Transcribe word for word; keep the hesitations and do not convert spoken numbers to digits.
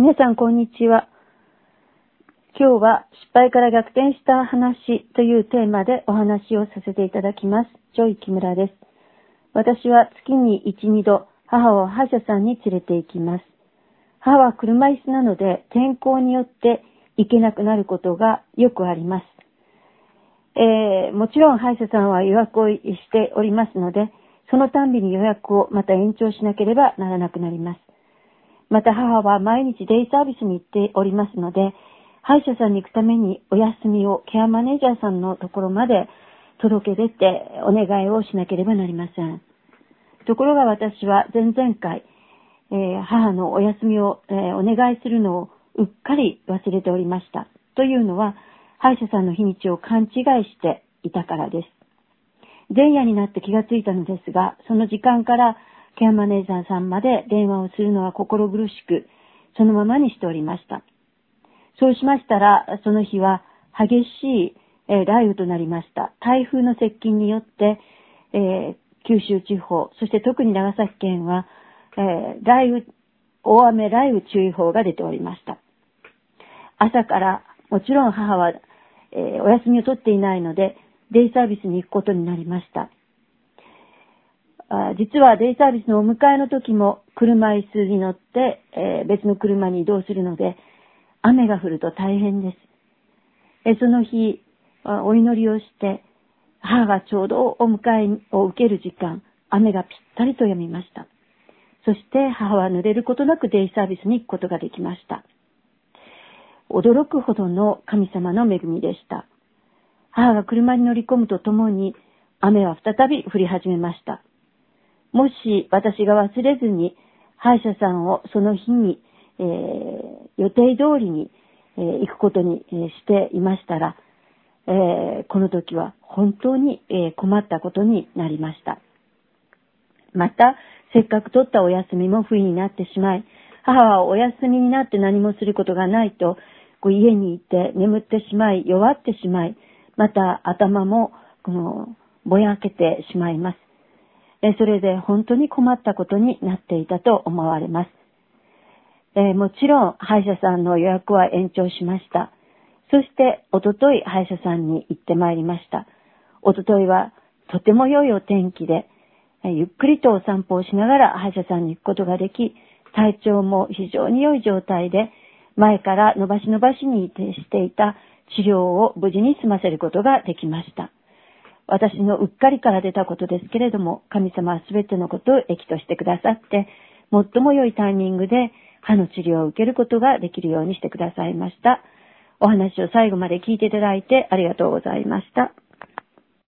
皆さんこんにちは。今日は失敗から逆転した話というテーマでお話をさせていただきます。ジョイ木村です。私は月にいち、にど母を歯医者さんに連れて行きます。母は車椅子なので天候によって行けなくなることがよくあります。えー、もちろん歯医者さんは予約をしておりますので、そのたんびに予約をまた延長しなければならなくなります。また母は毎日デイサービスに行っておりますので、歯医者さんに行くためにお休みをケアマネージャーさんのところまで届け出てお願いをしなければなりません。ところが私は前々回、えー、母のお休みを、えー、お願いするのをうっかり忘れておりました。というのは、歯医者さんの日にちを勘違いしていたからです。前夜になって気がついたのですが、その時間からケアマネージャーさんまで電話をするのは心苦しく、そのままにしておりました。そうしましたら、その日は激しい、えー、雷雨となりました。台風の接近によって、えー、九州地方、そして特に長崎県は、えー、雷雨、大雨雷雨注意報が出ておりました。朝から、もちろん母は、えー、お休みを取っていないので、デイサービスに行くことになりました。あ実はデイサービスのお迎えの時も車椅子に乗って、えー、別の車に移動するので、雨が降ると大変です。えその日、お祈りをして、母がちょうどお迎えを受ける時間、雨がぴったりと止みました。そして母は濡れることなくデイサービスに行くことができました。驚くほどの神様の恵みでした。母が車に乗り込むとともに、雨は再び降り始めました。もし私が忘れずに歯医者さんをその日に、えー、予定通りに、えー、行くことに、えー、していましたら、えー、この時は本当に、えー、困ったことになりました。また、せっかく取ったお休みも不意になってしまい、母はお休みになって何もすることがないと、こう家にいて眠ってしまい、弱ってしまい、また頭もこのぼやけてしまいます。それで本当に困ったことになっていたと思われます。えー、もちろん歯医者さんの予約は延長しました。そしておととい歯医者さんに行ってまいりました。おとといはとても良いお天気で、えー、ゆっくりとお散歩をしながら歯医者さんに行くことができ、体調も非常に良い状態で、前から伸ばし伸ばしにしていた治療を無事に済ませることができました。私のうっかりから出たことですけれども、神様はすべてのことを益としてくださって、最も良いタイミングで歯の治療を受けることができるようにしてくださいました。お話を最後まで聞いていただいてありがとうございました。